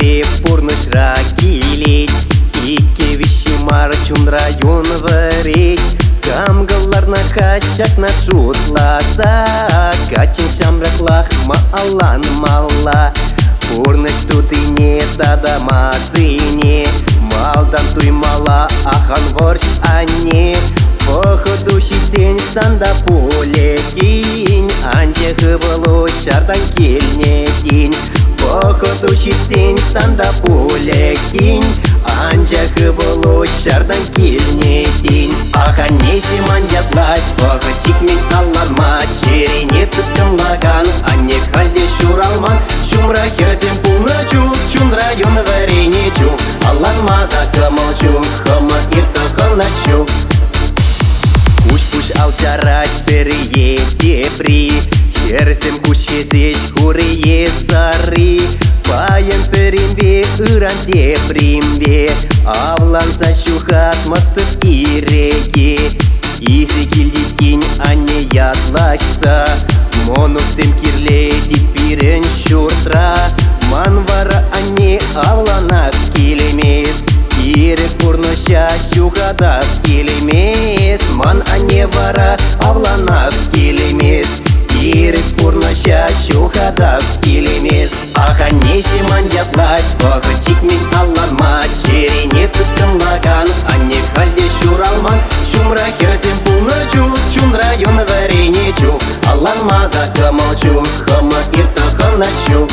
Ире пурнышра килет, ике вишимар чун район варить. Камгаларна хащакна шутласа, качин шамраклах маалан мала. Пурныш тут и не тада мазыне, малдан туй мала, ахан ворш ане. Походу щитень санда поле кинь, анте хывало шардан кельне день. Походу щитень санда поле кинь, анте хывало шардан кельне день. Аха неши мандятлаш, похотик мен алларма, черене туткам лаган, анне халде шуралман. Шумра херсем пуначу, чун район вареничу, алларма да камалчу, хама ирта халначу. Куш-куш алчарать перее дебри, херсем куш хесеш хурие сари. Паян перимбе ыран дебримбе, авлан защухат мастык иреке. Изи килдикин анне ятлашса, монуксем кирлети пирен шуртра. Манвара анне авланак килемес, ирек пурноща щухадас килемес. Ман анне вара авланак килемес, ирек пурноща щухадас килемес. Аха неши мандятлаш, похотик мен алларма, черене туткам лаган, анне халде шуралман. Шумра херсем пуначу, чун район вареничу, алларма да камалчу, хама ирта халначу.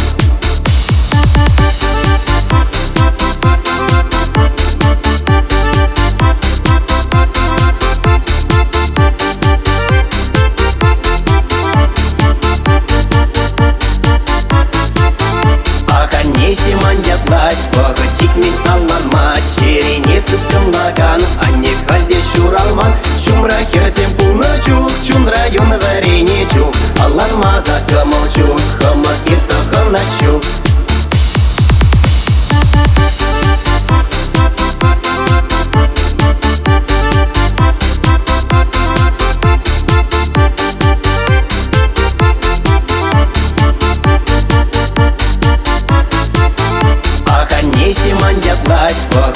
Неши мандятлаш, похотик мен алларма, черене туткам лаган, анне халде шуралман. Шумра херсем пуначу, чун район вареничу, алларма да камалчу, хама ирта халначу. Неши мандятлаш,